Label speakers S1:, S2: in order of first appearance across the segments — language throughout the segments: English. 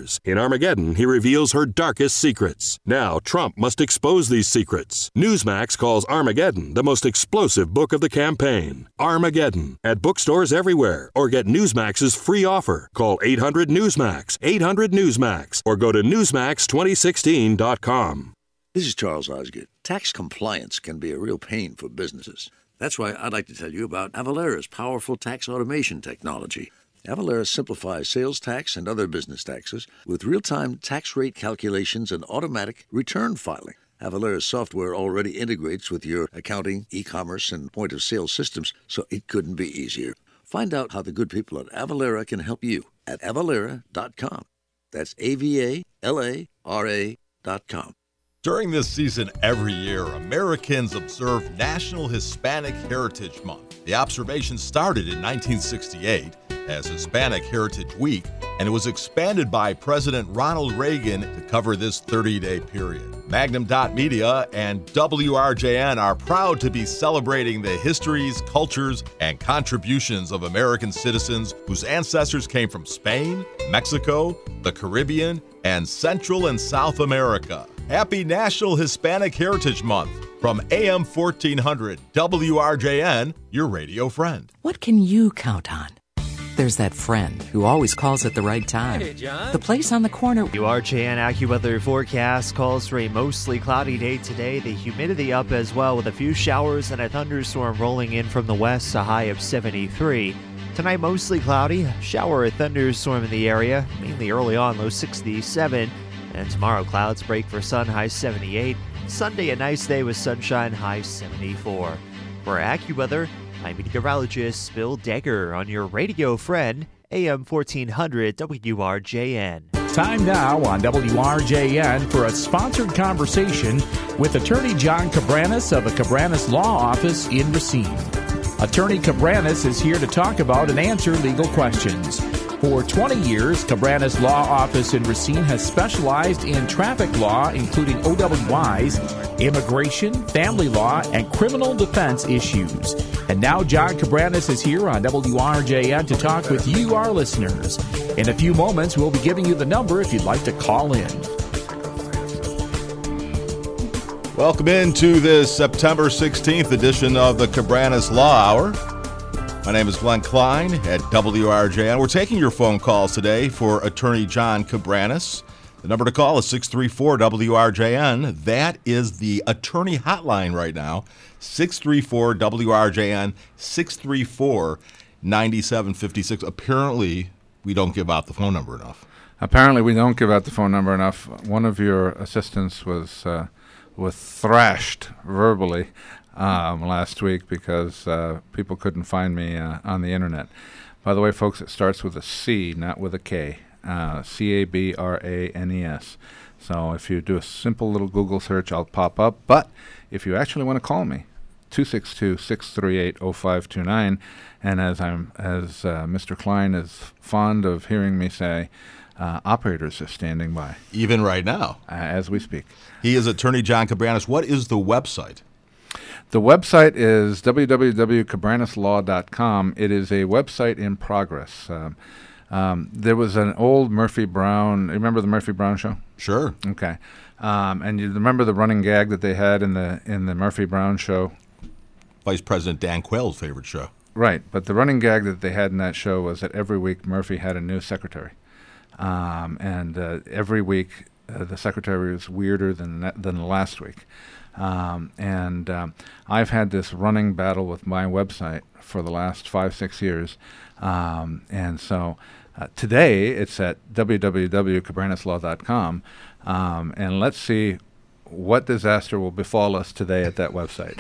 S1: years. In Armageddon, he reveals her darkest secrets. Now, Trump must expose these secrets. Newsmax calls Armageddon the most explosive book of the campaign. Armageddon, at bookstores everywhere, or get Newsmax's free offer. Call 800-NEWSMAX, 800-NEWSMAX, or go to newsmax2016.com.
S2: This is Charles Osgood. Tax compliance can be a real pain for businesses. That's why I'd like to tell you about Avalara's powerful tax automation technology. Avalara simplifies sales tax and other business taxes with real-time tax rate calculations and automatic return filing. Avalara's software already integrates with your accounting, e-commerce, and point-of-sale systems, so it couldn't be easier. Find out how the good people at Avalara can help you at avalara.com. That's AVALARA.com.
S3: During this season every year, Americans observe National Hispanic Heritage Month. The observation started in 1968 as Hispanic Heritage Week, and it was expanded by President Ronald Reagan to cover this 30-day period. Magnum Media and WRJN are proud to be celebrating the histories, cultures, and contributions of American citizens whose ancestors came from Spain, Mexico, the Caribbean, and Central and South America. Happy National Hispanic Heritage Month from AM 1400 WRJN, your radio friend.
S4: What can you count on? There's that friend who always calls at the right time.
S5: Hey, John.
S4: The place on the corner.
S5: WRJN AccuWeather forecast calls for a mostly cloudy day today. The humidity up as well with a few showers and a thunderstorm rolling in from the west, a high of 73. Tonight, mostly cloudy, a shower or thunderstorm in the area, mainly early on, low 67. And tomorrow, clouds break for sun, high 78. Sunday, a nice day with sunshine, high 74. For AccuWeather, I'm meteorologist Bill Degger on your radio friend, AM 1400 WRJN.
S6: Time now on WRJN for a sponsored conversation with attorney John Cabranes of the Cabranes Law Office in Racine. Attorney Cabranes is here to talk about and answer legal questions. For 20 years, Cabranes Law Office in Racine has specialized in traffic law, including OWIs, immigration, family law, and criminal defense issues. And now John Cabranes is here on WRJN to talk with you, our listeners. In a few moments, we'll be giving you the number if you'd like to call in.
S3: Welcome into this September 16th edition of the Cabranes Law Hour. My name is Glenn Klein at WRJN. We're taking your phone calls today for attorney John Cabranes. The number to call is 634-WRJN. That is the attorney hotline right now, 634-WRJN, 634-9756. Apparently, we don't give out the phone number enough.
S7: Apparently, we don't give out the phone number enough. One of your assistants was thrashed verbally last week because people couldn't find me on the internet. By the way, folks, it starts with a C, not with a K. Cabranes. So if you do a simple little Google search, I'll pop up. But if you actually want to call me, 262-638-0529. And as Mr. Klein is fond of hearing me say, operators are standing by.
S3: Even right now.
S7: As we speak.
S3: He is attorney John Cabranes. What is the website?
S7: The website is www.cabraneslaw.com. It is a website in progress. There was an old Murphy Brown. Remember the Murphy Brown show?
S3: Sure.
S7: Okay. And you remember the running gag that they had in the Murphy Brown show?
S3: Vice President Dan Quayle's favorite show.
S7: Right. But the running gag that they had in that show was that every week Murphy had a new secretary. And every week the secretary was weirder than the last week. I've had this running battle with my website for the last 5-6 years. And so today it's at www.cabraneslaw.com. And let's see what disaster will befall us today at that website.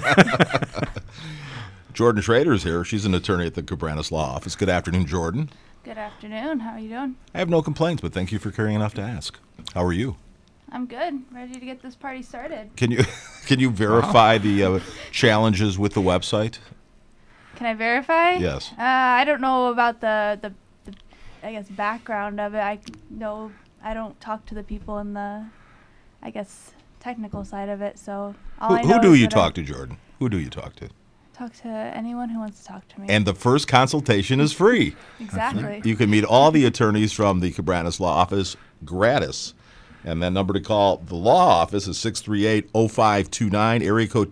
S3: Jordan Schrader is here. She's an attorney at the Cabranes Law Office. Good afternoon, Jordan.
S8: Good afternoon. How are you doing?
S3: I have no complaints, but thank you for caring enough to ask. How are you?
S8: I'm good. Ready to get this party started.
S3: Can you verify the challenges with the website?
S8: Can I verify?
S3: Yes.
S8: I don't know about the I guess background of it. I don't talk to the people in the technical side of it. So
S3: who do you talk to, Jordan? Who do you talk to?
S8: Talk to anyone who wants to talk to me.
S3: And the first consultation is free.
S8: Exactly.
S3: You can meet all the attorneys from the Cabranes Law Office gratis. And that number to call the law office is 638-0529, area code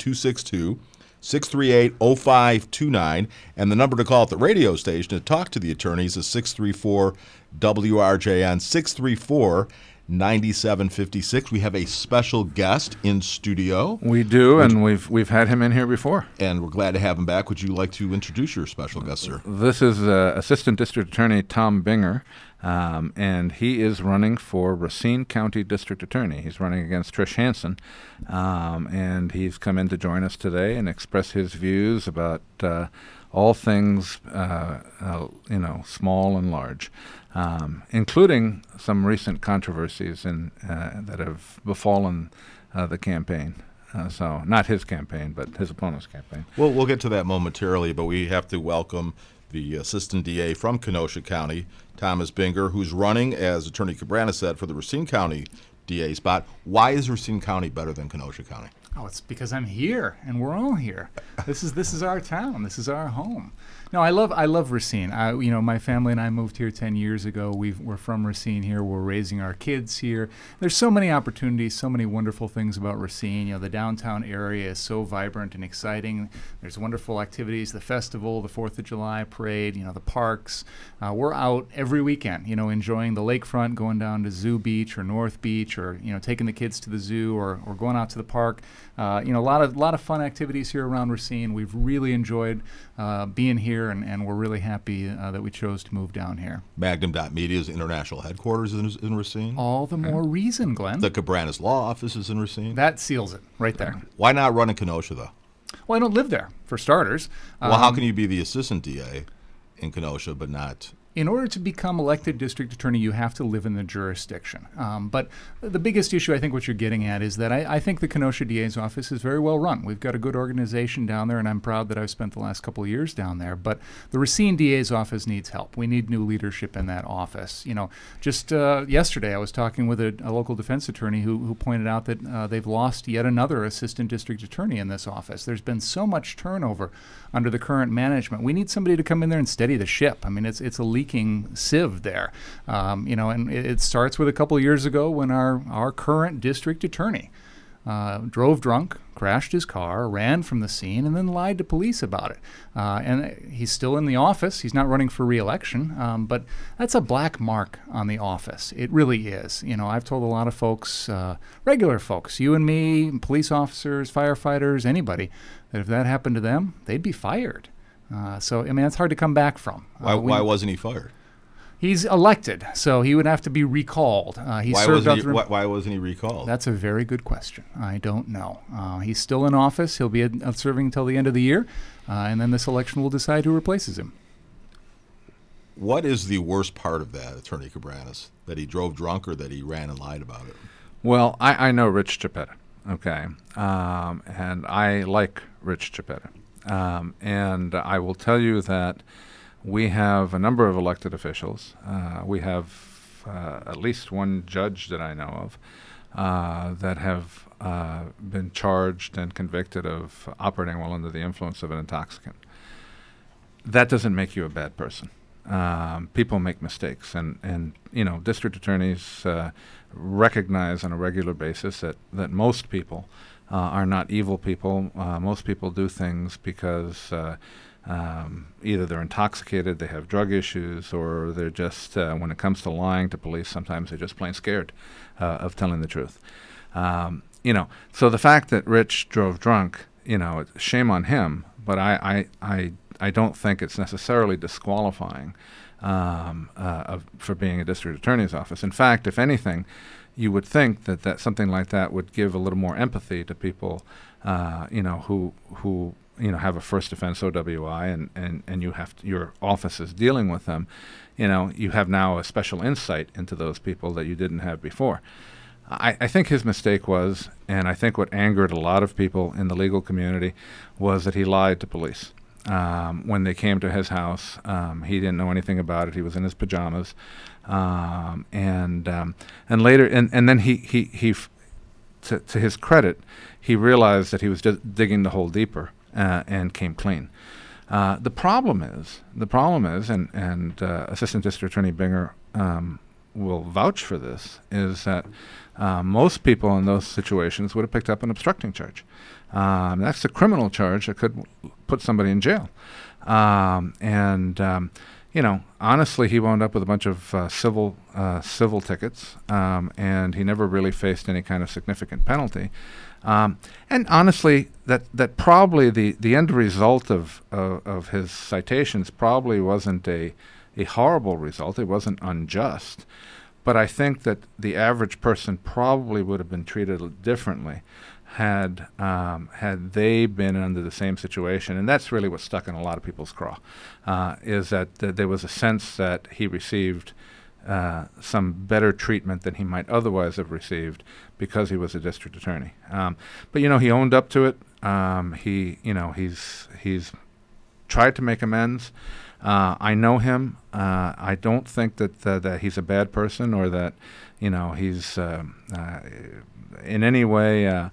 S3: 262-638-0529. And the number to call at the radio station to talk to the attorneys is 634-WRJN, 634-9756. We have a special guest in studio.
S7: We do, and we've had him in here before.
S3: And we're glad to have him back. Would you like to introduce your special guest, sir?
S7: This is Assistant District Attorney Tom Binger, and he is running for Racine County District Attorney. He's running against Trish Hansen, and he's come in to join us today and express his views about all things, small and large, including some recent controversies that have befallen the campaign. So not his campaign, but his opponent's campaign.
S3: Well, we'll get to that momentarily, but we have to welcome the Assistant DA from Kenosha County, Thomas Binger, who's running, as Attorney Cabranes said, for the Racine County DA spot. Why is Racine County better than Kenosha County?
S9: Oh, it's because I'm here, and we're all here. This is our town. This is our home. No, I love Racine. My family and I moved here 10 years ago. We're from Racine here. We're raising our kids here. There's so many opportunities, so many wonderful things about Racine. The downtown area is so vibrant and exciting. There's wonderful activities, the festival, the 4th of July parade, the parks. We're out every weekend, enjoying the lakefront, going down to Zoo Beach or North Beach, or taking the kids to the zoo, or going out to the park. A lot of fun activities here around Racine. We've really enjoyed being here, and we're really happy that we chose to move down here.
S3: Magnum.media's international headquarters is in Racine.
S9: All the more reason, Glenn.
S3: The Cabranes Law Office is in Racine.
S9: That seals it right there.
S3: Why not run in Kenosha, though?
S9: Well, I don't live there, for starters.
S3: Well, how can you be the assistant DA in Kenosha but not?
S9: In order to become elected district attorney, you have to live in the jurisdiction. But the biggest issue, I think what you're getting at, is that I think the Kenosha DA's office is very well run. We've got a good organization down there, and I'm proud that I've spent the last couple of years down there. But the Racine DA's office needs help. We need new leadership in that office. Just yesterday I was talking with a local defense attorney who pointed out that they've lost yet another assistant district attorney in this office. There's been so much turnover under the current management. We need somebody to come in there and steady the ship. I mean, it's a leaking sieve there, and it starts with a couple of years ago when our current district attorney drove drunk, crashed his car, ran from the scene, and then lied to police about it. And he's still in the office. He's not running for re-election, but that's a black mark on the office. It really is. I've told a lot of folks, regular folks, you and me, police officers, firefighters, anybody, that if that happened to them, they'd be fired. So that's hard to come back from.
S3: Why wasn't he fired?
S9: He's elected, so he would have to be recalled.
S3: Why wasn't he recalled?
S9: That's a very good question. I don't know. He's still in office. He'll be serving until the end of the year, and then this election will decide who replaces him.
S3: What is the worst part of that, Attorney Cabranes? That he drove drunk or that he ran and lied about it?
S7: Well, I know Rich Chiapetta, okay, and I like Rich Chiapetta, and I will tell you that we have a number of elected officials. We have at least one judge that I know of that have been charged and convicted of operating while under the influence of an intoxicant. That doesn't make you a bad person. People make mistakes, and district attorneys recognize on a regular basis that most people are not evil people. Most people do things because either they're intoxicated, they have drug issues, or they're just, when it comes to lying to police, sometimes they're just plain scared of telling the truth. So the fact that Rich drove drunk, shame on him, but I don't think it's necessarily disqualifying for being a district attorney's office. In fact, if anything, you would think that something like that would give a little more empathy to people, who have a first offense OWI and you have your office is dealing with them. You have now a special insight into those people that you didn't have before. I think his mistake was, and I think what angered a lot of people in the legal community, was that he lied to police. When they came to his house, he didn't know anything about it. He was in his pajamas, and later, and then he to his credit, he realized that he was just digging the hole deeper, and came clean. The problem is, and Assistant District Attorney Binger will vouch for this, is that most people in those situations would have picked up an obstructing charge. That's a criminal charge that could put somebody in jail. Honestly, he wound up with a bunch of civil tickets, and he never really faced any kind of significant penalty. And honestly, that probably the end result of his citations probably wasn't a horrible result. It wasn't unjust. But I think that the average person probably would have been treated differently had they been under the same situation. And that's really what stuck in a lot of people's craw, is that there was a sense that he received some better treatment than he might otherwise have received because he was a district attorney. But he owned up to it. He's tried to make amends. I know him. I don't think that he's a bad person, or that he's in any way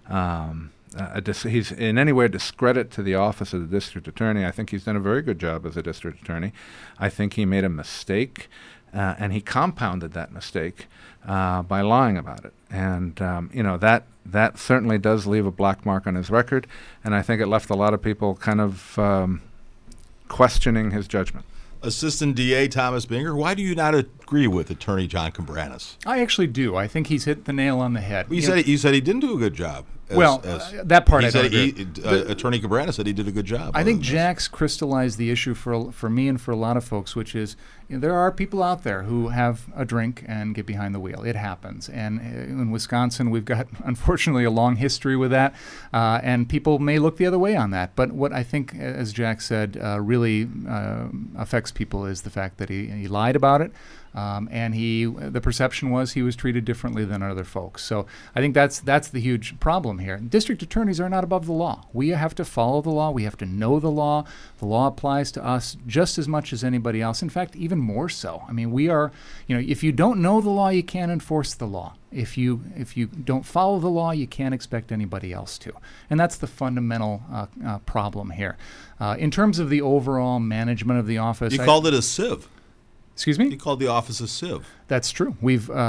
S7: he's in any way a discredit to the office of the district attorney. I think he's done a very good job as a district attorney. I think he made a mistake, and he compounded that mistake by lying about it. And that certainly does leave a black mark on his record, and I think it left a lot of people kind of questioning his judgment.
S3: Assistant DA Thomas Binger, why do you not agree with Attorney John Cabranes?
S9: I actually do. I think he's hit the nail on the head.
S3: You said he didn't do a good job.
S9: That part I don't agree.
S3: Attorney Cabranes said he did a good job.
S9: I think Jack's crystallized the issue for me and for a lot of folks, which is there are people out there who have a drink and get behind the wheel. It happens. And in Wisconsin, we've got, unfortunately, a long history with that, and people may look the other way on that. But what I think, as Jack said, really affects people is the fact that he lied about it. And the perception was he was treated differently than other folks. So I think that's the huge problem here. District attorneys are not above the law. We have to follow the law. We have to know the law. The law applies to us just as much as anybody else. In fact, even more so. I mean, we are, if you don't know the law, you can't enforce the law. If you don't follow the law, you can't expect anybody else to. And that's the fundamental problem here. In terms of the overall management of the office,
S3: you called it a sieve.
S9: Excuse me?
S3: You called the office a sieve.
S9: That's true.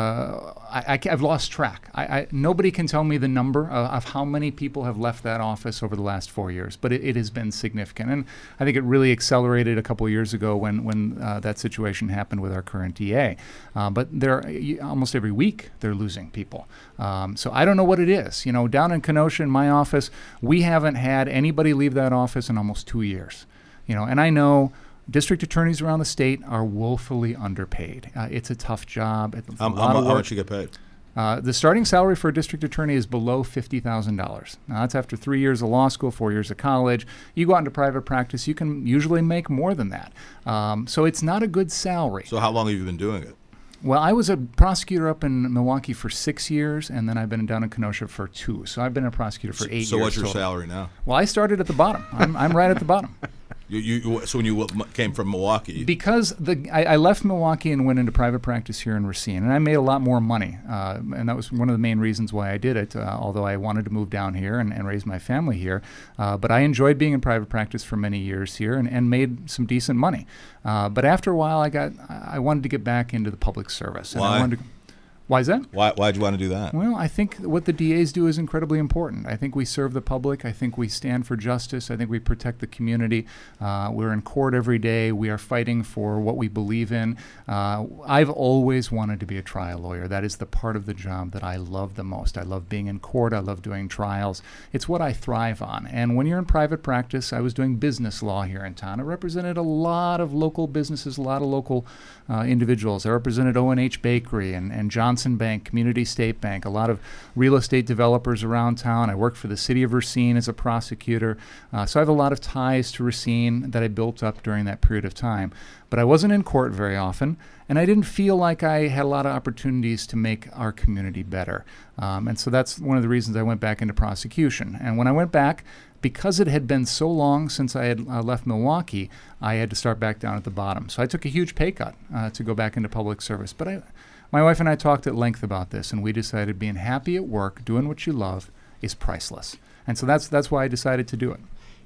S9: I've lost track. Nobody can tell me the number of how many people have left that office over the last 4 years, but it has been significant. And I think it really accelerated a couple of years ago when that situation happened with our current DA. But almost every week they're losing people. So I don't know what it is. Down in Kenosha, in my office, we haven't had anybody leave that office in almost 2 years. And I know district attorneys around the state are woefully underpaid. It's a tough job. It's a lot of work.
S3: How much you get paid?
S9: The starting salary for a district attorney is below $50,000. Now, that's after 3 years of law school, 4 years of college. You go out into private practice, you can usually make more than that. So it's not a good salary.
S3: So how long have you been doing it?
S9: Well, I was a prosecutor up in Milwaukee for 6 years, and then I've been down in Kenosha for 2. So I've been a prosecutor for 8 years.
S3: So what's your
S9: total.
S3: salary now?
S9: Well, I started at the bottom. I'm right at the bottom.
S3: So when you came from Milwaukee?
S9: Because I left Milwaukee and went into private practice here in Racine, and I made a lot more money, and that was one of the main reasons why I did it, although I wanted to move down here and raise my family here. But I enjoyed being in private practice for many years here and made some decent money. But after a while, I wanted to get back into the public service. And
S3: Why?
S9: Why is that?
S3: Why'd you want to do that?
S9: Well, I think what the DAs do is incredibly important. I think we serve the public. I think we stand for justice. I think we protect the community. We're in court every day. We are fighting for what we believe in. I've always wanted to be a trial lawyer. That is the part of the job that I love the most. I love being in court. I love doing trials. It's what I thrive on. And when you're in private practice, I was doing business law here in town. I represented a lot of local businesses, a lot of local individuals. I represented O&H Bakery and Johnson Bank, Community State Bank, a lot of real estate developers around town. I worked for the city of Racine as a prosecutor. So I have a lot of ties to Racine that I built up during that period of time. But I wasn't in court very often, and I didn't feel like I had a lot of opportunities to make our community better. And so that's one of the reasons I went back into prosecution. And when I went back, because it had been so long since I had left Milwaukee, I had to start back down at the bottom. So I took a huge pay cut to go back into public service. But my wife and I talked at length about this, and we decided being happy at work, doing what you love, is priceless. And so that's why I decided to do it.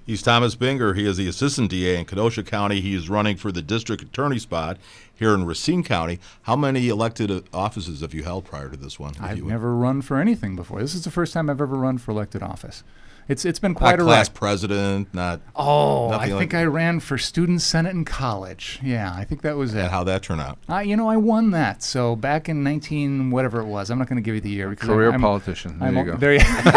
S3: He's Thomas Binger. He is the assistant DA in Kenosha County. He is running for the district attorney spot here in Racine County. How many elected offices have you held prior to this one?
S9: I've never run for anything before. This is the first time I've ever run for elected office. It's been quite a
S3: class
S9: ride.
S3: president, not.
S9: Oh, I
S3: nothing
S9: think
S3: like
S9: I ran for student senate in college. Yeah, I think that was
S3: And
S9: it.
S3: how'd that turn out?
S9: I won that. So back in 19 whatever it was, I'm not going to give you the year because
S7: Career
S9: I'm
S7: politician. There
S9: I'm
S7: you go.
S9: There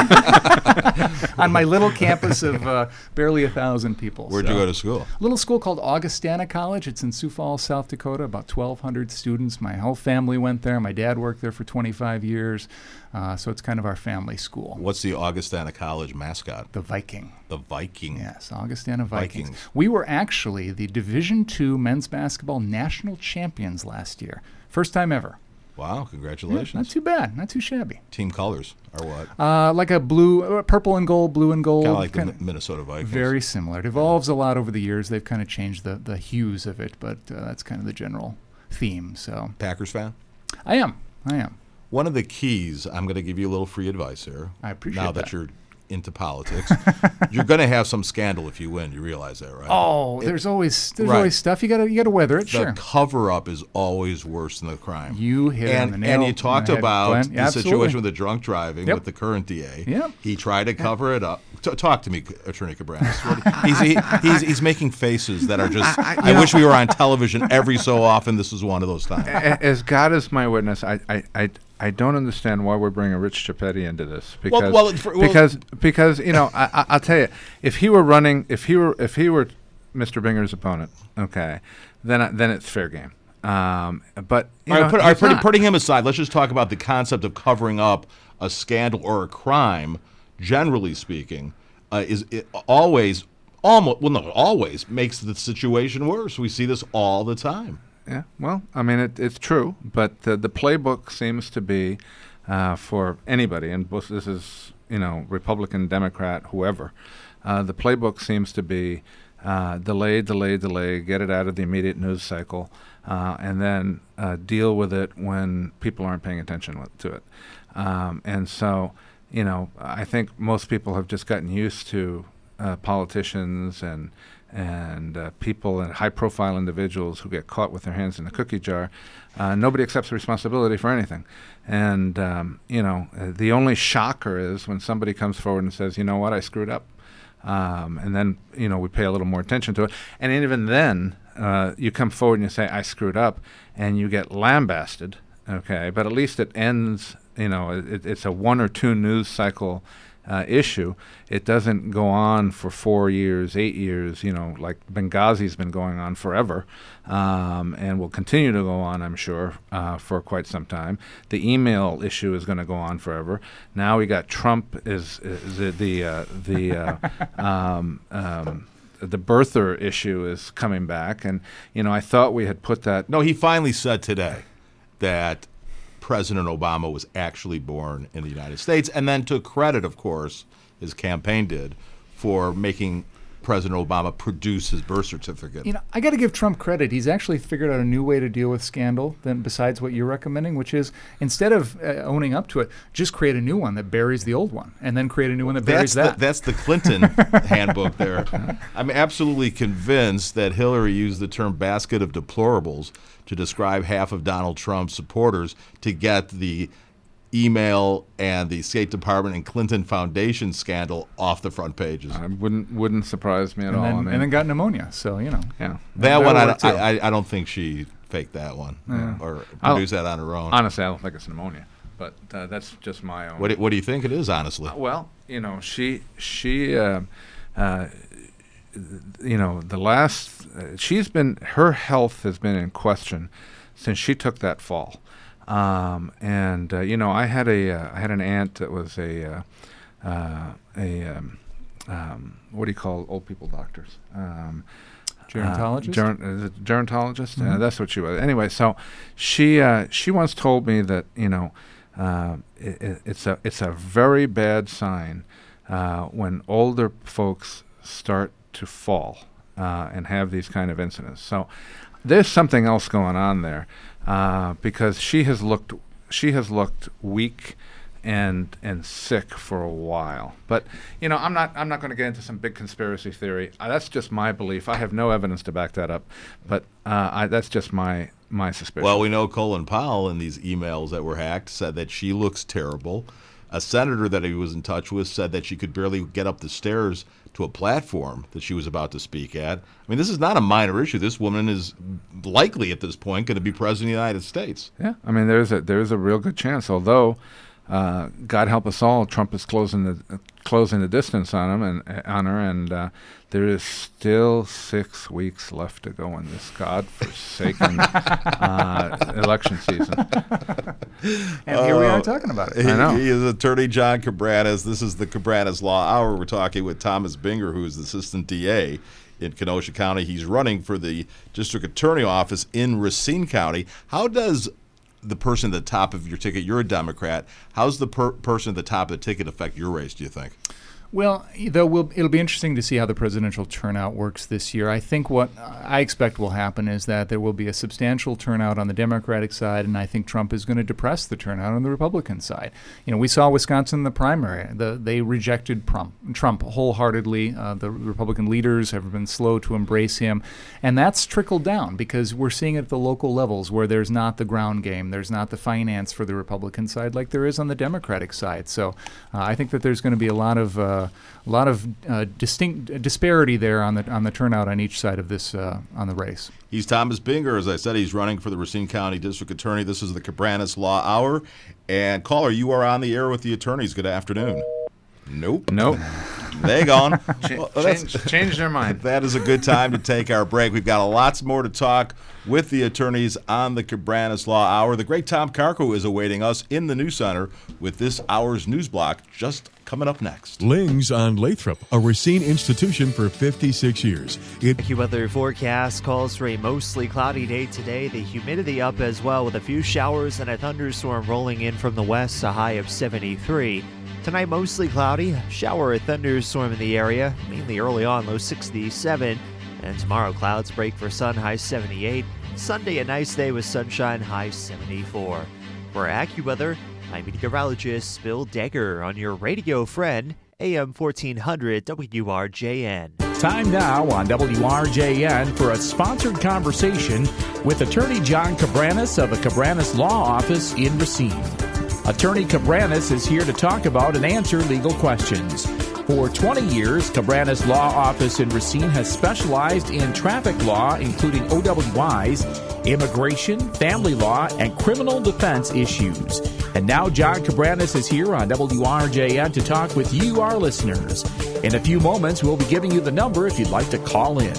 S9: on my little campus of barely 1,000 people.
S3: Where'd you go to school?
S9: A little school called Augustana College. It's in Sioux Falls, South Dakota. About 1,200 students. My whole family went there. My dad worked there for 25 years. So it's kind of our family school.
S3: What's the Augustana College mascot?
S9: The Viking.
S3: The Viking.
S9: Yes, Augustana Vikings.
S3: Vikings.
S9: We were actually the Division II men's basketball national champions last year. First time ever.
S3: Wow,
S9: Yeah,
S3: congratulations.
S9: not too bad. Not too shabby.
S3: Team colors are what?
S9: Like a purple and gold, blue and gold.
S3: Kind of like the Minnesota Vikings.
S9: Very similar. It evolves a lot over the years. They've kind of changed the hues of it, but that's kind of the general theme. So
S3: Packers fan?
S9: I am.
S3: One of the keys, I'm going to give you a little free advice here.
S9: I appreciate
S3: now
S9: that.
S3: that you're into politics. You're going to have some scandal if you win. You realize that, right?
S9: Oh, there's always
S3: right.
S9: always stuff. You gotta weather it.
S3: The
S9: Sure.
S3: cover-up is always worse than the crime.
S9: You hit it on the nail.
S3: And you talked
S9: on the head,
S3: about
S9: Glenn.
S3: the
S9: Absolutely.
S3: situation with the drunk driving
S9: Yep.
S3: with the current DA.
S9: Yep.
S3: He tried to cover it up. Talk to me, Attorney Cabranes. He's making faces that are just. I wish we were on television every so often. This is one of those times.
S7: As God is my witness, I don't understand why we're bringing Rich Chiappetti into this because because I'll tell you, if he were Mr. Binger's opponent, okay, then it's fair game. But
S3: putting him aside, let's just talk about the concept of covering up a scandal or a crime. Generally speaking, always makes the situation worse. We see this all the time.
S7: Yeah, well, I mean, it's true, but the playbook seems to be for anybody, and this is, Republican, Democrat, whoever, the playbook seems to be delay, get it out of the immediate news cycle, and then deal with it when people aren't paying attention to it. And so, I think most people have just gotten used to politicians and people and high-profile individuals who get caught with their hands in the cookie jar. Nobody accepts responsibility for anything. And, the only shocker is when somebody comes forward and says, you know what, I screwed up. And then, we pay a little more attention to it. And even then, you come forward and you say, I screwed up, and you get lambasted, okay? But at least it ends, it's a 1 or 2 news cycle issue. It doesn't go on for 4 years, 8 years, like Benghazi's been going on forever, and will continue to go on, I'm sure, for quite some time. The email issue is going to go on forever. Now we got Trump is the birther issue is coming back, and I thought we had put that.
S3: No, he finally said today that President Obama was actually born in the United States, and then took credit, of course, his campaign did, for making President Obama produce his birth certificate.
S9: I got to give Trump credit. He's actually figured out a new way to deal with scandal than besides what you're recommending, which is instead of owning up to it, just create a new one that buries the old one, and then create a new one that buries that.
S3: That's the Clinton handbook there. I'm absolutely convinced that Hillary used the term basket of deplorables to describe half of Donald Trump's supporters to get the email and the State Department and Clinton Foundation scandal off the front pages.
S7: Wouldn't surprise me at all.
S9: And then got pneumonia. So
S7: Yeah.
S3: That one, I don't think she faked that one or produced that on her own.
S7: Honestly, I don't think it's pneumonia, but that's just my own.
S3: What do you think it is, honestly?
S7: Well, she the last her health has been in question since she took that fall. I had an aunt that was what do you call old people doctors?
S9: Gerontologist?
S7: Gerontologist? Mm-hmm. That's what she was. Anyway, so she once told me that it's a very bad sign when older folks start to fall and have these kind of incidents. So there's something else going on there because she has looked weak and sick for a while. But I'm not going to get into some big conspiracy theory. That's just my belief. I have no evidence to back that up, but that's just my suspicion.
S3: Well, we know Colin Powell in these emails that were hacked said that she looks terrible. A senator that he was in touch with said that she could barely get up the stairs to a platform that she was about to speak at. I mean, this is not a minor issue. This woman is likely at this point going to be president of the United States.
S7: Yeah, I mean, there's a real good chance. Although, God help us all, Trump is closing the distance on him and her, and there is still 6 weeks left to go in this godforsaken election season.
S9: And here we are talking about it.
S7: I know.
S3: He is Attorney John Cabranes. This is the Cabranes Law Hour. We're talking with Thomas Binger, who is the Assistant DA in Kenosha County. He's running for the District Attorney Office in Racine County. How does the person at the top of your ticket, you're a Democrat, how's the person at the top of the ticket affect your race, do you think?
S9: Well, it'll be interesting to see how the presidential turnout works this year. I think what I expect will happen is that there will be a substantial turnout on the Democratic side, and I think Trump is going to depress the turnout on the Republican side. We saw Wisconsin in the primary. They rejected Trump wholeheartedly. The Republican leaders have been slow to embrace him, and that's trickled down because we're seeing it at the local levels where there's not the ground game, there's not the finance for the Republican side like there is on the Democratic side. So I think that there's going to be a lot of distinct disparity there on the turnout on each side of this on the race.
S3: He's Thomas Binger. As I said, he's running for the Racine County District Attorney. This is the Cabranes Law Hour. And caller, you are on the air with the attorneys. Good afternoon. Nope. They gone.
S7: Change their mind.
S3: That is a good time to take our break. We've got lots more to talk with the attorneys on the Cabranes Law Hour. The great Tom Carco is awaiting us in the News Center with this hour's news block just coming up next.
S10: Lings on Lathrop, a Racine institution for 56 years.
S5: AccuWeather forecast calls for a mostly cloudy day today. The humidity up as well with a few showers and a thunderstorm rolling in from the west, a high of 73. Tonight, mostly cloudy, shower or thunderstorm in the area, mainly early on, low 67. And tomorrow, clouds break for sun, high 78. Sunday, a nice day with sunshine, high 74. For AccuWeather, I'm meteorologist Bill Degger on your radio friend, AM 1400 WRJN.
S6: Time now on WRJN for a sponsored conversation with Attorney John Cabranes of the Cabranes Law Office in Racine. Attorney Cabranes is here to talk about and answer legal questions. For 20 years, Cabranes Law Office in Racine has specialized in traffic law, including OWIs, immigration, family law, and criminal defense issues. And now John Cabranes is here on WRJN to talk with you, our listeners. In a few moments, we'll be giving you the number if you'd like to call in.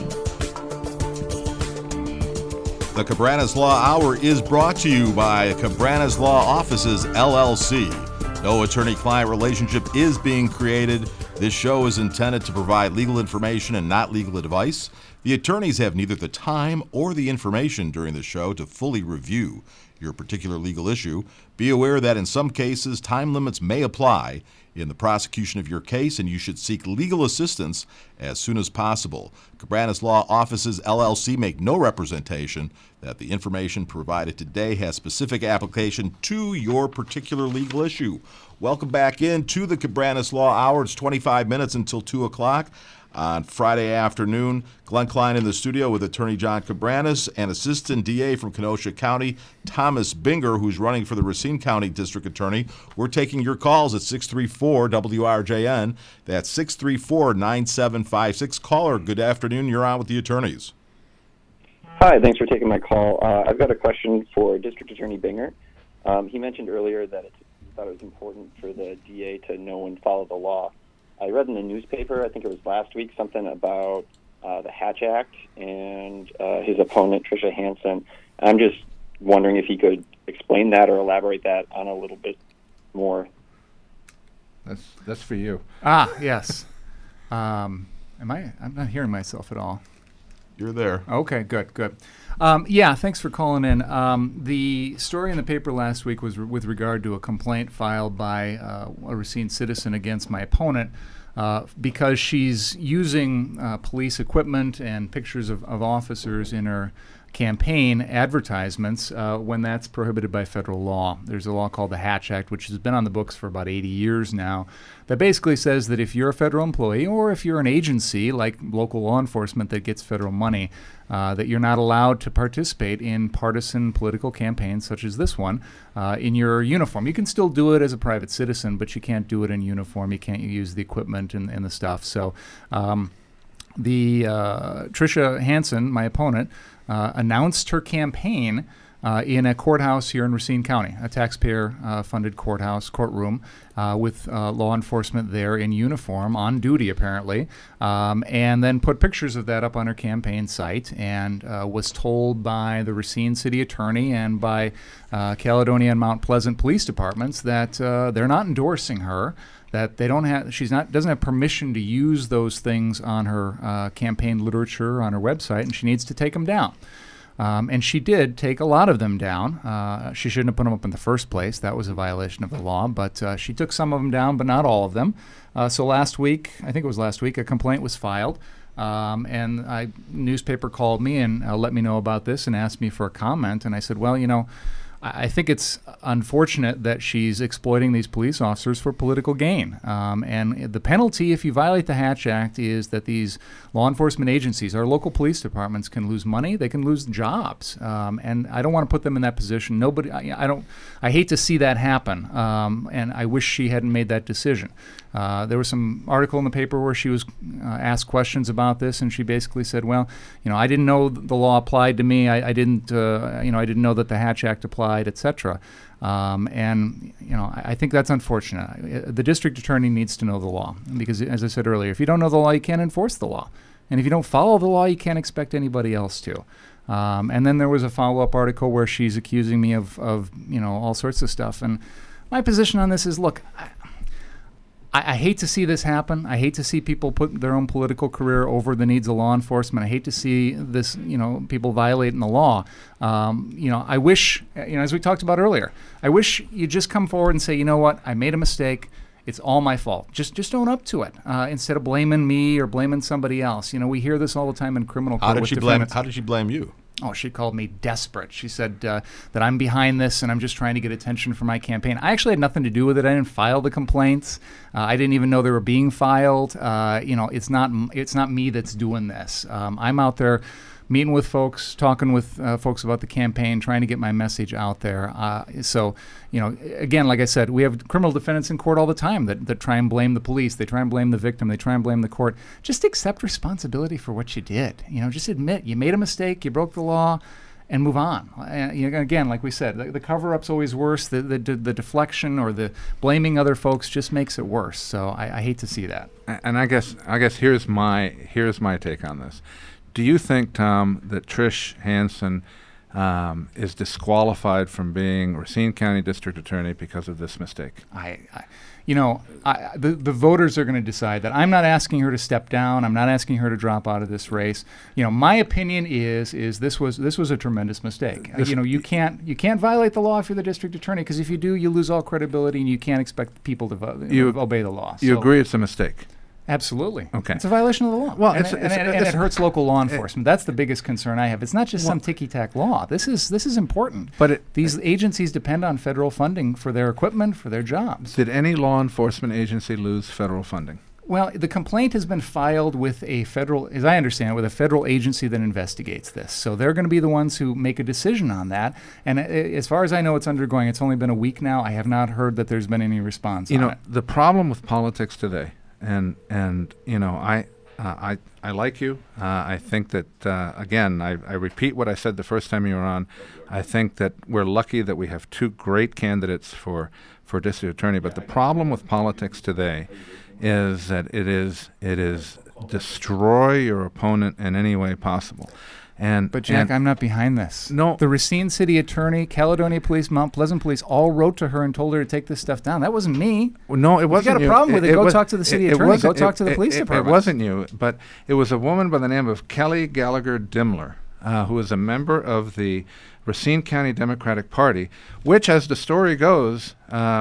S3: The Cabranes Law Hour is brought to you by Cabranes Law Offices, LLC. No attorney-client relationship is being created. This show is intended to provide legal information and not legal advice. The attorneys have neither the time or the information during the show to fully review your particular legal issue. Be aware that in some cases, time limits may apply in the prosecution of your case, and you should seek legal assistance as soon as possible. Cabranes Law Offices, LLC make no representation that the information provided today has specific application to your particular legal issue. Welcome back in to the Cabranes Law Hour. It's 25 minutes until 2 o'clock. On Friday afternoon, Glenn Klein in the studio with Attorney John Cabranes and Assistant DA from Kenosha County, Thomas Binger, who's running for the Racine County District Attorney. We're taking your calls at 634-WRJN. That's 634-9756. Caller, good afternoon. You're on with the attorneys.
S11: Hi, thanks for taking my call. I've got a question for District Attorney Binger. He mentioned earlier that he thought it was important for the DA to know and follow the law. I read in the newspaper, I think it was last week, something about the Hatch Act and his opponent, Tricia Hansen. I'm just wondering if he could explain that or elaborate that on a little bit more.
S7: That's for you.
S9: Yes. I'm not hearing myself at all.
S3: You're there.
S9: Okay, good. Thanks for calling in. The story in the paper last week was with regard to a complaint filed by a Racine citizen against my opponent because she's using police equipment and pictures of officers in her campaign advertisements when that's prohibited by federal law. There's a law called the Hatch Act, which has been on the books for about 80 years now, that basically says that if you're a federal employee or if you're an agency like local law enforcement that gets federal money, that you're not allowed to participate in partisan political campaigns such as this one in your uniform. You can still do it as a private citizen, but you can't do it in uniform. You can't use the equipment and the stuff. So Tricia Hansen, my opponent, announced her campaign in a courthouse here in Racine County, a taxpayer-funded courtroom with law enforcement there in uniform, on duty apparently, and then put pictures of that up on her campaign site, and was told by the Racine City Attorney and by Caledonia and Mount Pleasant Police Departments that they're not endorsing her, that they doesn't have permission to use those things on her campaign literature on her website, and she needs to take them down. And she did take a lot of them down. She shouldn't have put them up in the first place. That was a violation of the law. But she took some of them down, but not all of them. So last week, I think it was last week, a complaint was filed. And a newspaper called me and let me know about this and asked me for a comment. And I said, well, I think it's unfortunate that she's exploiting these police officers for political gain. And the penalty if you violate the Hatch Act is that these law enforcement agencies, our local police departments, can lose money, they can lose jobs. And I don't want to put them in that position. I hate to see that happen. And I wish she hadn't made that decision. There was some article in the paper where she was asked questions about this, and she basically said, well, I didn't know the law applied to me. I didn't know that the Hatch Act applied, etc. I think that's unfortunate. The district attorney needs to know the law because, as I said earlier, if you don't know the law, you can't enforce the law. And if you don't follow the law, you can't expect anybody else to. And then there was a follow-up article where she's accusing me of all sorts of stuff. And my position on this is, look, I hate to see this happen. I hate to see people put their own political career over the needs of law enforcement. I hate to see this, people violating the law. I wish, as we talked about earlier, I wish you'd just come forward and say, you know what, I made a mistake. It's all my fault. Just own up to it instead of blaming me or blaming somebody else. We hear this all the time in criminal court.
S3: How did she blame you?
S9: Oh, she called me desperate. She said that I'm behind this and I'm just trying to get attention for my campaign. I actually had nothing to do with it. I didn't file the complaints. I didn't even know they were being filed. It's not me that's doing this. I'm out there meeting with folks, talking with folks about the campaign, trying to get my message out there. Again, like I said, we have criminal defendants in court all the time that try and blame the police. They try and blame the victim. They try and blame the court. Just accept responsibility for what you did. Just admit you made a mistake, you broke the law, and move on. Again, like we said, the cover-up's always worse. The deflection or the blaming other folks just makes it worse. So I hate to see that.
S7: And I guess here's my take on this. Do you think, Tom, that Trish Hansen is disqualified from being Racine County District Attorney because of this mistake?
S9: The voters are going to decide that. I'm not asking her to step down. I'm not asking her to drop out of this race. My opinion is this was a tremendous mistake. You can't violate the law if you're the district attorney, because if you do, you lose all credibility and you can't expect people to obey the law.
S7: You agree it's a mistake?
S9: Absolutely.
S7: Okay.
S9: It's a violation of the law.
S7: Well,
S9: and it hurts local law enforcement. That's the biggest concern I have. It's not just some ticky-tack law. This is important.
S7: But
S9: these agencies depend on federal funding for their equipment, for their jobs.
S7: Did any law enforcement agency lose federal funding?
S9: Well, the complaint has been filed with a federal, as I understand it, with a federal agency that investigates this. So they're going to be the ones who make a decision on that. And as far as I know, it's undergoing. It's only been a week now. I have not heard that there's been any response on it.
S7: The problem with politics today, and I like you. I think that, again, I repeat what I said the first time you were on. I think that we're lucky that we have two great candidates for district attorney. But the problem with politics today is that it is destroy your opponent in any way possible.
S9: But Jack, I'm not behind this.
S7: No.
S9: The Racine City Attorney, Caledonia Police, Mount Pleasant Police all wrote to her and told her to take this stuff down. That wasn't me.
S7: Well, no, it wasn't.
S9: If you got a problem with it, go talk to the city attorney. Go talk to the police department.
S7: It wasn't you, but it was a woman by the name of Kelly Gallagher Dimler, who is a member of the Racine County Democratic Party, which, as the story goes,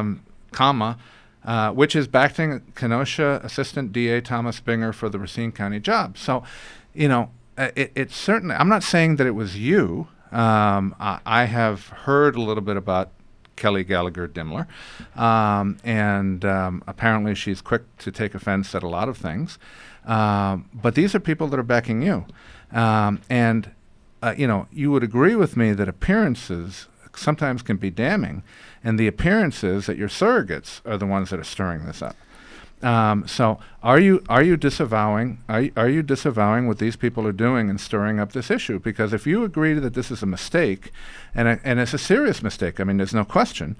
S7: which is backing Kenosha Assistant DA Thomas Binger for the Racine County job. So, it's certainly. I'm not saying that it was you. I have heard a little bit about Kelly Gallagher Dimmler, and apparently she's quick to take offense at a lot of things. But these are people that are backing you, and you would agree with me that appearances sometimes can be damning, and the appearances that your surrogates are the ones that are stirring this up. So are you disavowing what these people are doing and stirring up this issue? Because if you agree that this is a mistake, and it's a serious mistake, I mean, there's no question.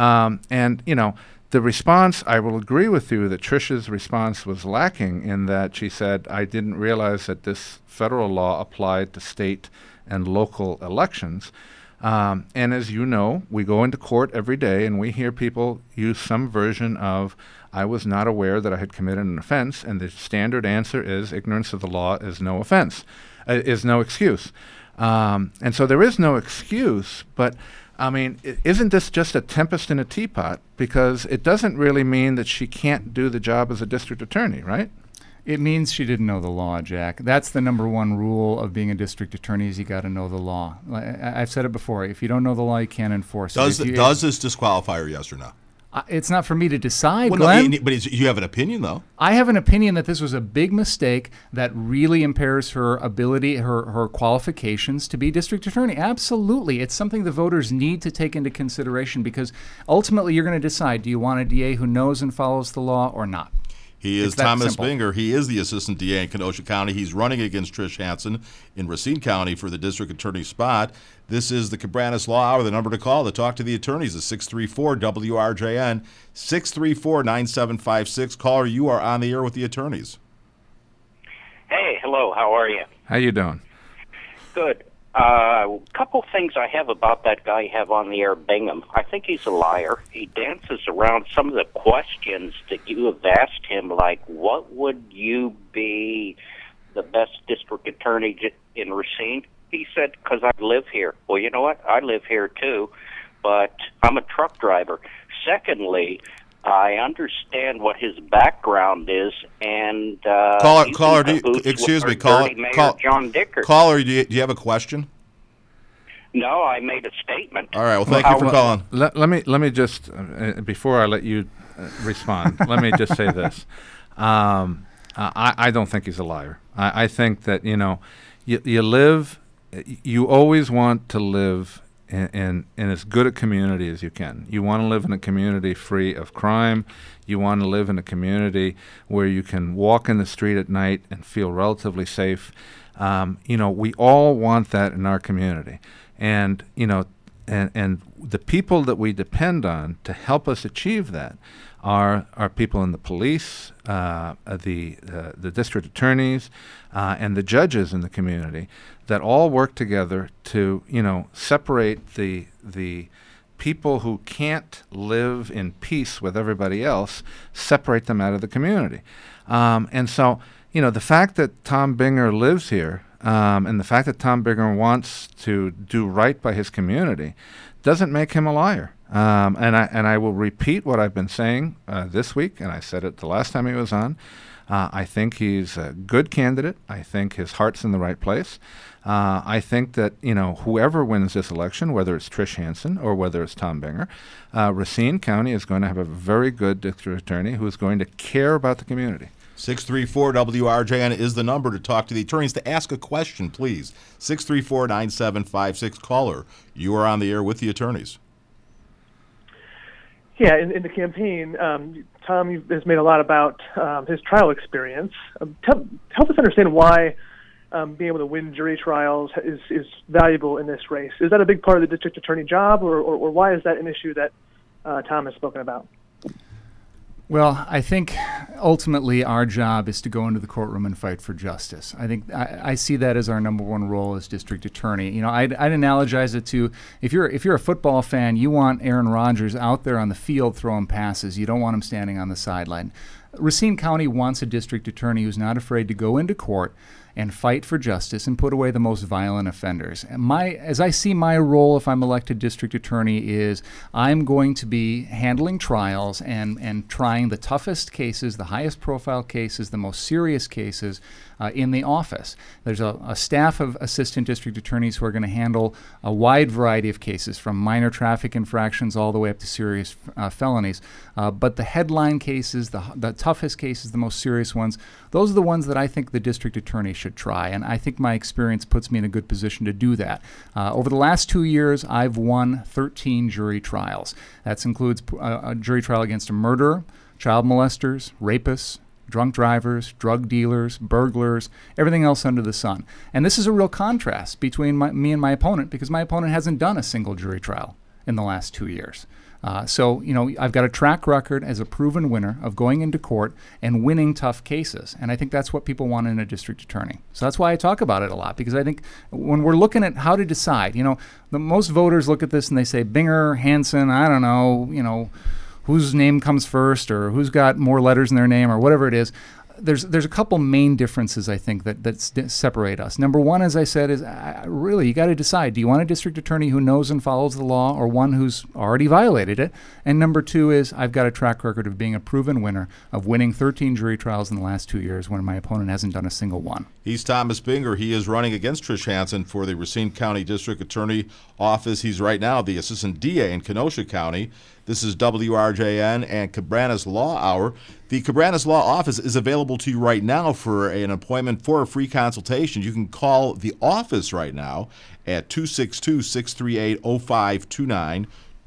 S7: The response, I will agree with you that Trish's response was lacking in that she said, I didn't realize that this federal law applied to state and local elections. And as you know, we go into court every day and we hear people use some version of, I was not aware that I had committed an offense, and the standard answer is ignorance of the law is no offense, is no excuse. And so there is no excuse, but I mean, isn't this just a tempest in a teapot? Because it doesn't really mean that she can't do the job as a district attorney, right?
S9: It means she didn't know the law, Jack. That's the number one rule of being a district attorney is you got to know the law. I've said it before. If you don't know the law, you can't enforce it.
S3: Does this disqualify her, yes or no?
S9: It's not for me to decide,
S3: well,
S9: Glenn.
S3: No, but you have an opinion, though.
S9: I have an opinion that this was a big mistake that really impairs her ability, her qualifications to be district attorney. Absolutely. It's something the voters need to take into consideration because ultimately you're going to decide, do you want a DA who knows and follows the law or not?
S3: He is Thomas Binger. He is the assistant DA in Kenosha County. He's running against Trish Hansen in Racine County for the district attorney spot. This is the Cabranes Law Hour. The number to call to talk to the attorneys is 634-WRJN, 634-9756. Caller, you are on the air with the attorneys.
S12: Hey, hello. How are you?
S7: How you doing?
S12: Good. A couple things I have about that guy you have on the air, Bingham. I think he's a liar. He dances around some of the questions that you have asked him, like, what would you be the best district attorney in Racine? He said, because I live here. Well, you know what? I live here, too, but I'm a truck driver. Secondly, I understand what his background is, and
S3: caller, excuse me, caller,
S12: John Dickert.
S3: Caller, do you have a question?
S12: No, I made a statement.
S3: All right. Well, thank you for calling.
S7: Let me just before I let you respond, let me just say this. I don't think he's a liar. I think that you always want to live in as good a community as you can. You want to live in a community free of crime. You want to live in a community where you can walk in the street at night and feel relatively safe. We all want that in our community. And the people that we depend on to help us achieve that are people in the police, the district attorneys, and the judges in the community that all work together to, separate the people who can't live in peace with everybody else, separate them out of the community. And so, the fact that Tom Binger lives here, and the fact that Tom Binger wants to do right by his community doesn't make him a liar. And I will repeat what I've been saying this week, and I said it the last time he was on. I think he's a good candidate. I think his heart's in the right place. I think that, whoever wins this election, whether it's Trish Hansen or whether it's Tom Binger, Racine County is going to have a very good district attorney who is going to care about the community.
S3: 634-WRJN is the number to talk to the attorneys. To ask a question, please. 634-9756. Caller, you are on the air with the attorneys.
S13: Yeah, in the campaign, Tom has made a lot about his trial experience. Help us understand why being able to win jury trials is valuable in this race. Is that a big part of the district attorney job, or why is that an issue that Tom has spoken about?
S9: Well, I think ultimately our job is to go into the courtroom and fight for justice. I think I see that as our number one role as district attorney. I'd analogize it to if you're a football fan, you want Aaron Rodgers out there on the field throwing passes. You don't want him standing on the sideline. Racine County wants a district attorney who's not afraid to go into court and fight for justice and put away the most violent offenders. And as I see my role if I'm elected district attorney is I'm going to be handling trials and trying the toughest cases, the highest profile cases, the most serious cases in the office. There's a staff of assistant district attorneys who are going to handle a wide variety of cases, from minor traffic infractions all the way up to serious felonies. But the headline cases, the toughest cases, the most serious ones, those are the ones that I think the district attorney should try. And I think my experience puts me in a good position to do that. Over the last 2 years, I've won 13 jury trials. That includes a jury trial against a murderer, child molesters, rapists, drunk drivers, drug dealers, burglars, everything else under the sun. And this is a real contrast between me and my opponent, because my opponent hasn't done a single jury trial in the last 2 years. So, I've got a track record as a proven winner of going into court and winning tough cases. And I think that's what people want in a district attorney. So that's why I talk about it a lot, because I think when we're looking at how to decide, the most voters look at this and they say, Binger, Hansen, I don't know, whose name comes first or who's got more letters in their name or whatever it is. There's a couple main differences, I think, that separate us. Number one, as I said, is really you got to decide. Do you want a district attorney who knows and follows the law, or one who's already violated it? And number two is I've got a track record of being a proven winner, of winning 13 jury trials in the last 2 years when my opponent hasn't done a single one.
S3: He's Thomas Binger. He is running against Trish Hansen for the Racine County District Attorney Office. He's right now the Assistant DA in Kenosha County. This is WRJN and Cabranes Law Hour. The Cabranes Law Office is available to you right now for an appointment for a free consultation. You can call the office right now at 262-638-0529,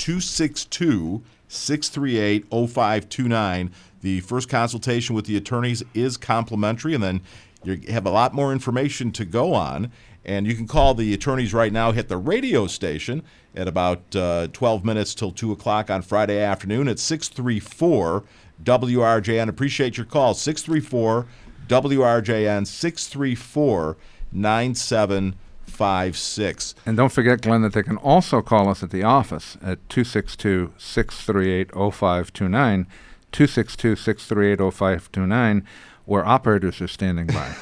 S3: 262-638-0529. The first consultation with the attorneys is complimentary, and then you have a lot more information to go on. And you can call the attorneys right now, hit the radio station at about 12 minutes till 2 o'clock on Friday afternoon at 634-WRJN. Appreciate your call, 634-WRJN, 634-9756.
S7: And don't forget, Glenn, that they can also call us at the office at 262-638-0529, 262-638-0529, where operators are standing by.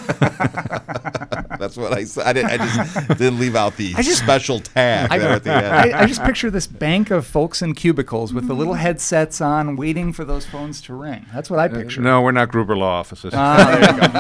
S3: That's what I said. I just didn't leave out the special tag there at the end.
S9: I just picture this bank of folks in cubicles with the little headsets on, waiting for those phones to ring. That's what I picture.
S7: No, we're not Gruber Law offices.
S9: There you go.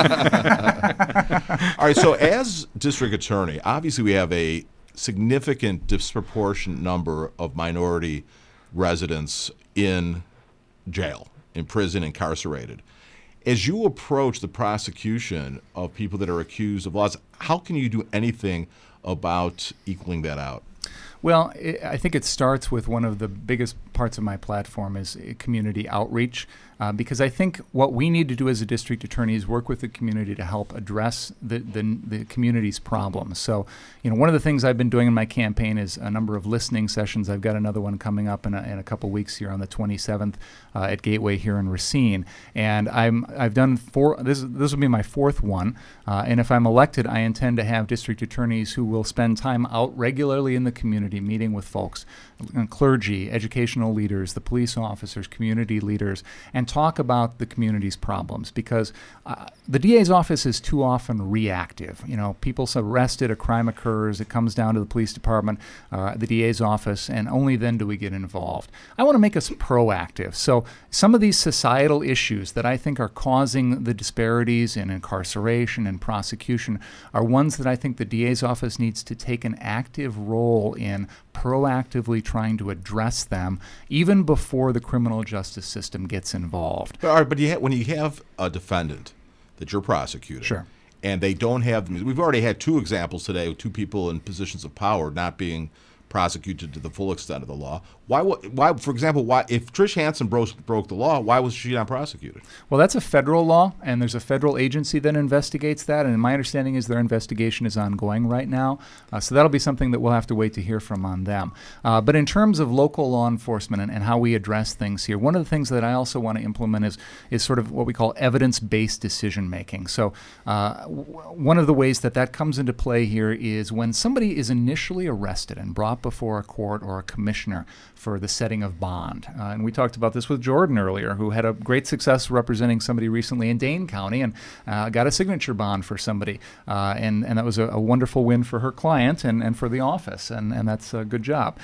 S3: All right, so as district attorney, obviously we have a significant disproportionate number of minority residents in jail, in prison, incarcerated. As you approach the prosecution of people that are accused of laws, how can you do anything about equaling that out?
S9: Well, I think it starts with one of the biggest parts of my platform is community outreach, because I think what we need to do as a district attorney is work with the community to help address the community's problems. So, one of the things I've been doing in my campaign is a number of listening sessions. I've got another one coming up in a couple weeks here on the 27th at Gateway here in Racine, and I've done four. This will be my fourth one, and if I'm elected, I intend to have district attorneys who will spend time out regularly in the community, meeting with folks, clergy, educational leaders, the police officers, community leaders, and talk about the community's problems, because the DA's office is too often reactive. People's arrested, a crime occurs, it comes down to the police department, the DA's office, and only then do we get involved. I want to make us proactive. So some of these societal issues that I think are causing the disparities in incarceration and prosecution are ones that I think the DA's office needs to take an active role in, proactively trying to address them even before the criminal justice system gets involved.
S3: But when you have a defendant that you're prosecuting,
S9: sure,
S3: and they don't have, we've already had two examples today with two people in positions of power not being prosecuted to the full extent of the law. Why, for example, if Trish Hansen broke the law, why was she not prosecuted?
S9: Well, that's a federal law, and there's a federal agency that investigates that, and my understanding is their investigation is ongoing right now, so that'll be something that we'll have to wait to hear from on them. But in terms of local law enforcement and how we address things here, one of the things that I also want to implement is sort of what we call evidence-based decision-making. So one of the ways that comes into play here is when somebody is initially arrested and brought up before a court or a commissioner for the setting of bond. And we talked about this with Jordan earlier, who had a great success representing somebody recently in Dane County and got a signature bond for somebody. And that was a wonderful win for her client and for the office, and that's a good job.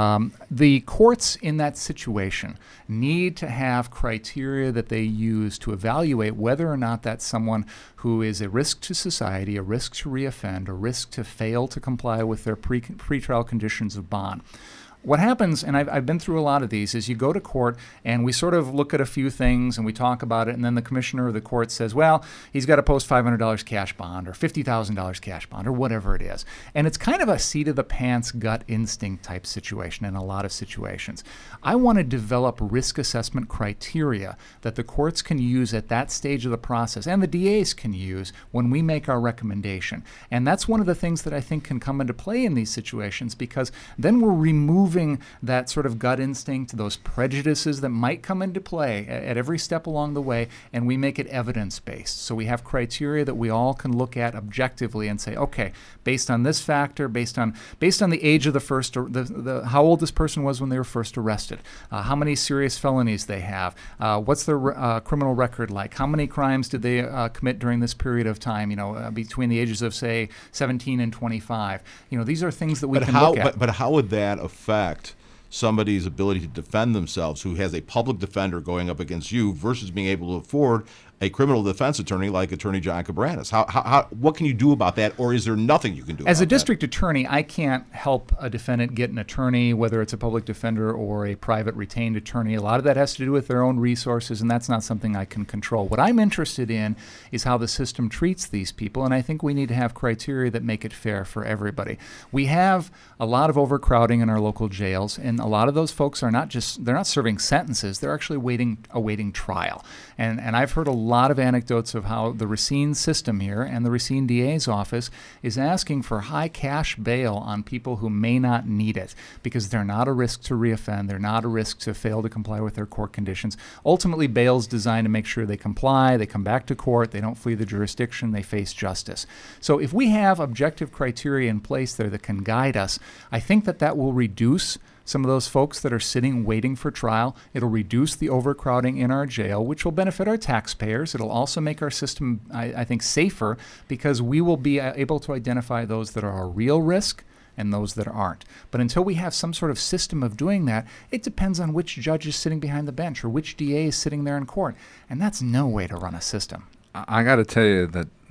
S9: The courts in that situation need to have criteria that they use to evaluate whether or not that's someone who is a risk to society, a risk to reoffend, a risk to fail to comply with their pretrial conditions of bond. What happens, and I've been through a lot of these, is you go to court and we sort of look at a few things and we talk about it, and then the commissioner of the court says, well, he's got to post $500 cash bond or $50,000 cash bond or whatever it is. And it's kind of a seat-of-the-pants gut instinct type situation in a lot of situations. I want to develop risk assessment criteria that the courts can use at that stage of the process and the DAs can use when we make our recommendation. And that's one of the things that I think can come into play in these situations, because then we're removing that sort of gut instinct, those prejudices that might come into play at every step along the way, and we make it evidence-based. So we have criteria that we all can look at objectively and say, okay, based on this factor, based on the age of the first, how old this person was when they were first arrested, how many serious felonies they have, what's their criminal record like, how many crimes did they commit during this period of time, between the ages of, say, 17 and 25. These are things that we can look at.
S14: But how would that affect somebody's ability to defend themselves who has a public defender going up against you versus being able to afford a criminal defense attorney like Attorney John Cabranes? What can you do about that, or is there nothing you can do about that?
S9: As a district attorney, I can't help a defendant get an attorney, whether it's a public defender or a private retained attorney. A lot of that has to do with their own resources, and that's not something I can control. What I'm interested in is how the system treats these people, and I think we need to have criteria that make it fair for everybody. We have a lot of overcrowding in our local jails, and a lot of those folks are they're not serving sentences, they're actually awaiting trial. And I've heard a lot of anecdotes of how the Racine system here and the Racine DA's office is asking for high cash bail on people who may not need it because they're not a risk to reoffend, they're not a risk to fail to comply with their court conditions. Ultimately, bail's designed to make sure they comply, they come back to court, they don't flee the jurisdiction, they face justice. So if we have objective criteria in place there that can guide us, I think that will reduce some of those folks that are sitting waiting for trial. It'll reduce the overcrowding in our jail, which will benefit our taxpayers. It'll also make our system, I think, safer because we will be able to identify those that are a real risk and those that aren't. But until we have some sort of system of doing that, it depends on which judge is sitting behind the bench or which DA is sitting there in court. And that's no way to run a system.
S7: I got to tell you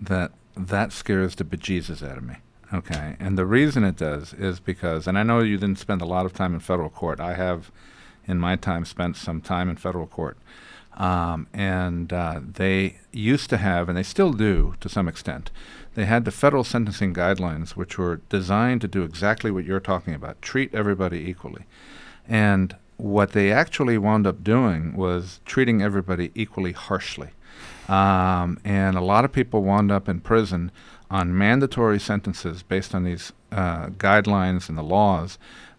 S7: that scares the bejesus out of me. Okay, and the reason it does is because, and I know you didn't spend a lot of time in federal court. I have, in my time, spent some time in federal court. And they used to have, and they still do to some extent, they had the federal sentencing guidelines, which were designed to do exactly what you're talking about, treat everybody equally. And what they actually wound up doing was treating everybody equally harshly. And a lot of people wound up in prison on mandatory sentences based on these guidelines and the laws,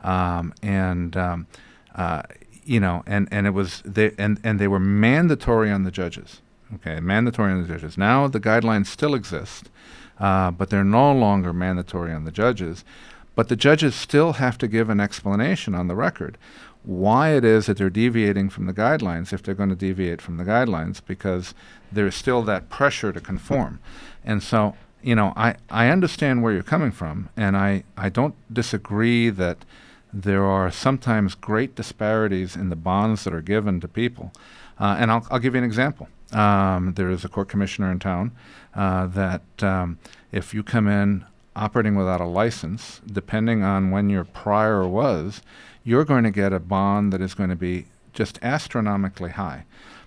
S7: and it was they were mandatory on the judges. Okay, mandatory on the judges. Now the guidelines still exist, but they're no longer mandatory on the judges. But the judges still have to give an explanation on the record why it is that they're deviating from the guidelines if they're going to deviate from the guidelines, because there's still that pressure to conform. And so, I understand where you're coming from, and I don't disagree that there are sometimes great disparities in the bonds that are given to people. And I'll give you an example. There is a court commissioner in town that if you come in operating without a license, depending on when your prior was, you're going to get a bond that is going to be just astronomically high.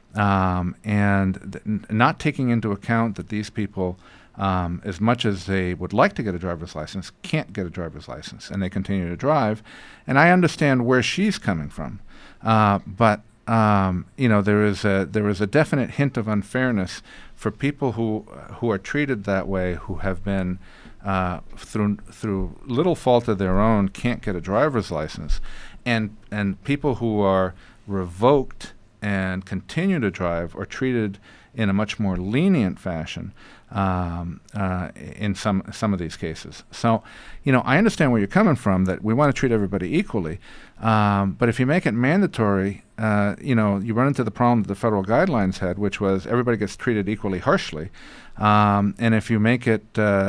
S7: Not taking into account that these people, as much as they would like to get a driver's license, can't get a driver's license, and they continue to drive. And I understand where she's coming from, but there is a definite hint of unfairness for people who are treated that way, who have been through little fault of their own can't get a driver's license, and people who are revoked and continue to drive are treated in a much more lenient fashion in some of these cases. So, I understand where you're coming from, that we want to treat everybody equally. But if you make it mandatory, you run into the problem that the federal guidelines had, which was everybody gets treated equally harshly. And if you make it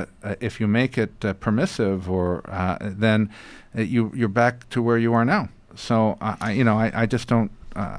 S7: permissive, or then you're back to where you are now. So I just don't.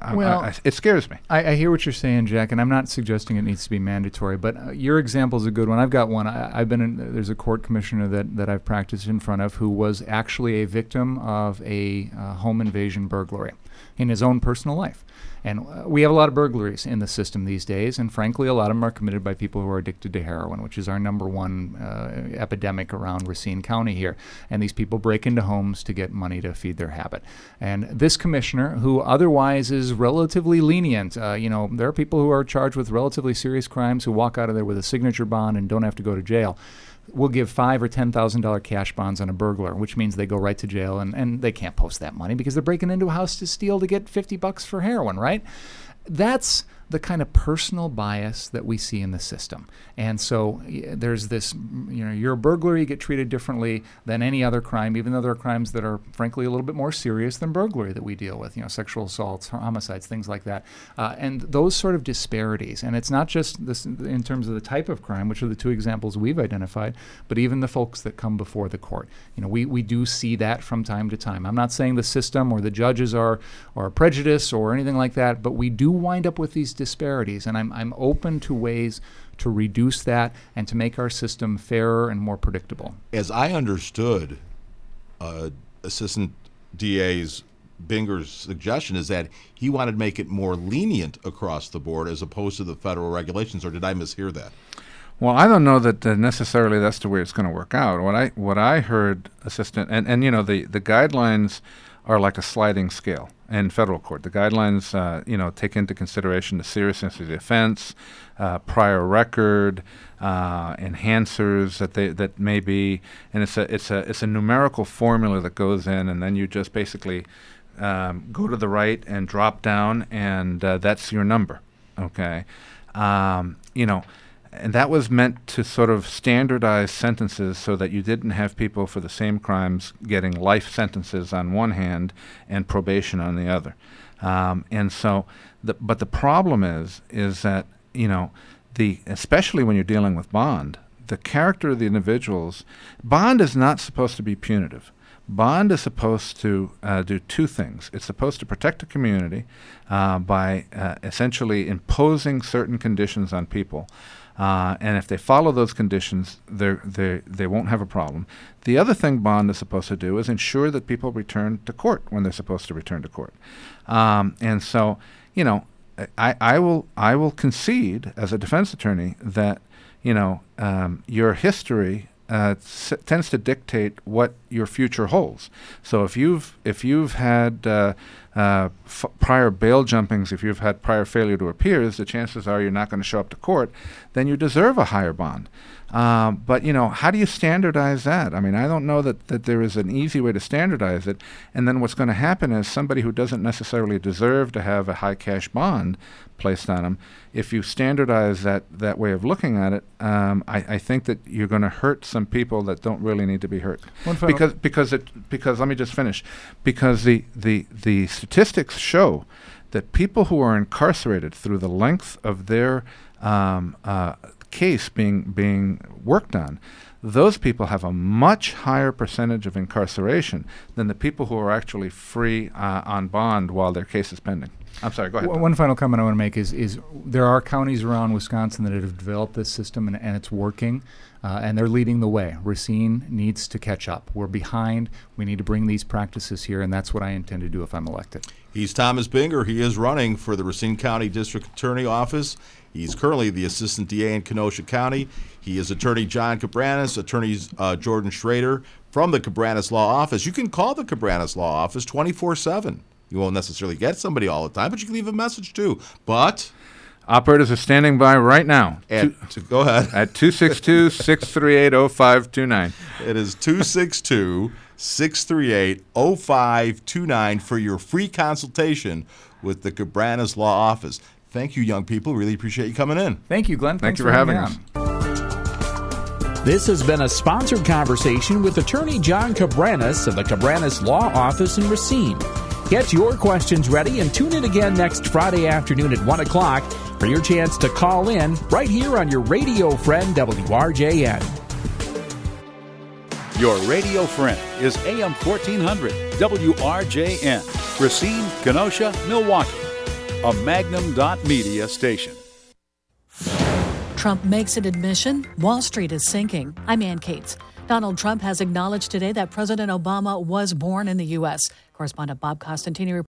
S7: It scares me.
S9: I hear what you're saying, Jack, and I'm not suggesting it needs to be mandatory, but your example is a good one. I've got one. There's a court commissioner that I've practiced in front of who was actually a victim of a home invasion burglary in his own personal life. And we have a lot of burglaries in the system these days, and frankly, a lot of them are committed by people who are addicted to heroin, which is our number one epidemic around Racine County here. And these people break into homes to get money to feed their habit. And this commissioner, who otherwise is relatively lenient, there are people who are charged with relatively serious crimes who walk out of there with a signature bond and don't have to go to jail, will give $5,000 or $10,000 cash bonds on a burglar, which means they go right to jail, and they can't post that money because they're breaking into a house to steal to get $50 for heroin, right? That's the kind of personal bias that we see in the system. And so there's this, you're a burglar, you get treated differently than any other crime, even though there are crimes that are frankly a little bit more serious than burglary that we deal with, sexual assaults, homicides, things like that. And those sort of disparities, and it's not just this in terms of the type of crime, which are the two examples we've identified, but even the folks that come before the court. We do see that from time to time. I'm not saying the system or the judges are prejudiced or anything like that, but we do wind up with these disparities, and I'm open to ways to reduce that and to make our system fairer and more predictable.
S14: As I understood Assistant DA's Binger's suggestion is that he wanted to make it more lenient across the board as opposed to the federal regulations, or did I mishear that?
S7: Well, I don't know that necessarily that's the way it's going to work out. What I heard, Assistant, and the guidelines are like a sliding scale in federal court. The guidelines, take into consideration the seriousness of the offense, prior record, enhancers that may be, and it's a numerical formula that goes in, and then you just basically go to the right and drop down, and that's your number. Okay, and that was meant to sort of standardize sentences so that you didn't have people for the same crimes getting life sentences on one hand and probation on the other. And so, but the problem is that, especially when you're dealing with bond, the character of the individuals, bond is not supposed to be punitive. Bond is supposed to do two things. It's supposed to protect the community by essentially imposing certain conditions on people. And if they follow those conditions, they won't have a problem. The other thing bond is supposed to do is ensure that people return to court when they're supposed to return to court. And so, I will concede as a defense attorney that your history tends to dictate what your future holds. So if you've had prior bail jumpings, if you've had prior failure to appear, the chances are you're not going to show up to court, then you deserve a higher bond. But how do you standardize that? I mean, I don't know that there is an easy way to standardize it. And then what's going to happen is somebody who doesn't necessarily deserve to have a high cash bond placed on them, if you standardize that way of looking at it, I think that you're going to hurt some people that don't really need to be hurt. Because let me just finish. Because the statistics show that people who are incarcerated through the length of their case being worked on, those people have a much higher percentage of incarceration than the people who are actually free on bond while their case is pending. I'm sorry, go ahead.
S9: One final comment I want to make is there are counties around Wisconsin that have developed this system, and it's working, and they're leading the way. Racine needs to catch up. We're behind. We need to bring these practices here, and that's what I intend to do if I'm elected.
S14: He's Thomas Binger. He is running for the Racine County District Attorney Office. He's currently the Assistant DA in Kenosha County. He is Attorney John Cabranes, Attorneys Jordan Schrader from the Cabranes Law Office. You can call the Cabranes Law Office 24/7. You won't necessarily get somebody all the time, but you can leave a message too. But
S7: operators are standing by right now.
S14: Go ahead.
S7: At 262-638-0529.
S14: It is 262-638-0529 for your free consultation with the Cabranes Law Office. Thank you, young people. Really appreciate you coming in.
S9: Thank you, Glenn.
S7: Thank you for having us.
S6: This has been a sponsored conversation with attorney John Cabranes of the Cabranes Law Office in Racine. Get your questions ready and tune in again next Friday afternoon at 1 o'clock for your chance to call in right here on your radio friend WRJN.
S15: Your radio friend is AM 1400 WRJN, Racine, Kenosha, Milwaukee, a Magnum.media station.
S16: Trump makes an admission. Wall Street is sinking. I'm Ann Cates. Donald Trump has acknowledged today that President Obama was born in the U.S. Correspondent Bob Costantini